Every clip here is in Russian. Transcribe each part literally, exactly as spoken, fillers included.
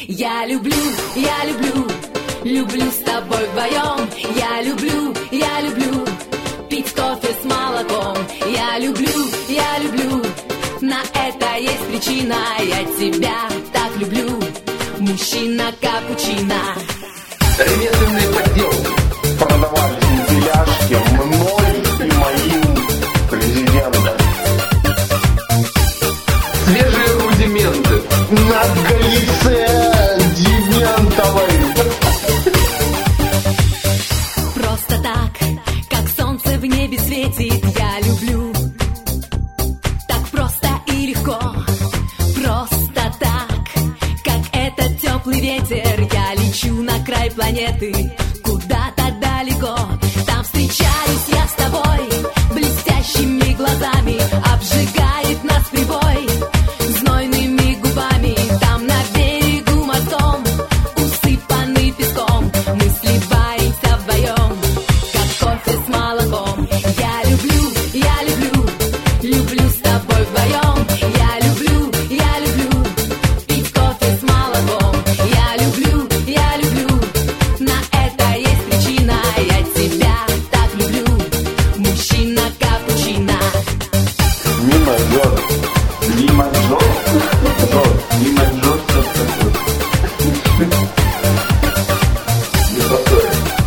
Я люблю, я люблю, люблю с тобой вдвоем. Я люблю, я люблю пить кофе с молоком. Я люблю, я люблю, на это есть причина. Я тебя так люблю, мужчина капучино. Ремесленные подделки продавались на теляшке мной и моим президентом. Свежие рудименты на галице Дементовой. Просто так, как солнце в небе светит, я люблю. Так просто и легко, просто так, как этот теплый ветер. Я лечу на край планеты, куда-то далеко. Там встречаюсь я с тобой, блестящими глазами обжигает нас прибой, знойными губами. Там на берегу морском, усыпанный песком, мы сливаемся вдвоем, как кофе с молоком. Я люблю, я люблю, люблю с тобой вдвоем. Я люблю, я люблю пить кофе с молоком. Я люблю, я люблю, на это есть причина. Я тебя так люблю, мужчина капучино. Ми мажор, ми мажор, ми мажор, не такое.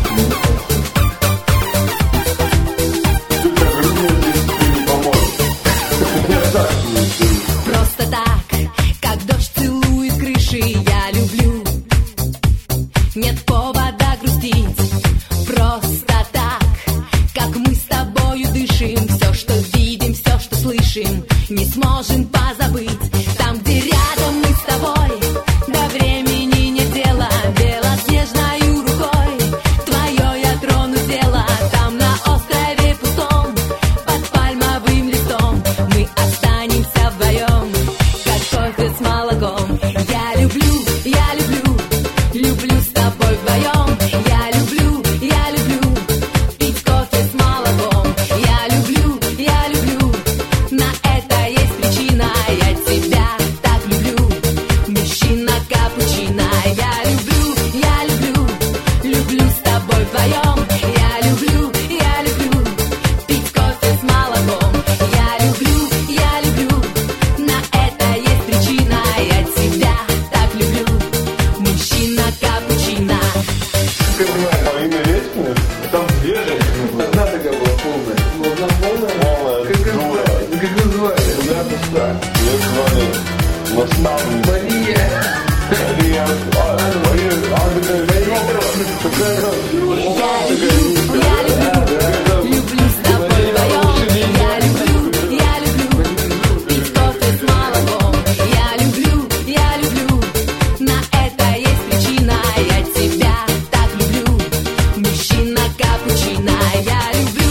Ты так румяный, ты не поможешь. Я так не знаю. Просто так, как дождь целует крыши, я люблю. Нет повода грустить. Просто так, как мы с тобою дышим. Все, что видим, все, что слышим, не сможем позабыть. Там, где рядом мы с тобой, до времени нет дела. Белоснежною рукой твое я трону тело. Там на острове пустом, под пальмовым листом, мы останемся вдвоем, как кофе с молоком. Я люблю, я люблю, люблю с тобой вдвоем. Я люблю, я люблю пить кофе с молоком. Я люблю, я люблю, на это есть причина. Я тебя так люблю, мужчина капучино. Я люблю, я люблю, люблю с тобой вдвоем. Я люблю, я люблю пить кофе с молоком. Я люблю, я люблю, на это есть причина. Я тебя так люблю, мужчина капучино. Ты понимаешь, по имя лестницы, там две женщины. Одна такая была полная. Одна полная? Полная. Как называли? Как называли? Я не знаю. Ее звали наставник. Мария. Мария. А, Мария. А, такая Мария. Я люблю, я люблю, люблю с тобой вдвоем. Я люблю, я люблю пить кофе с молоком. Я люблю, я люблю, на это есть причина. Я тебя так люблю, мужчина капучино. Я люблю.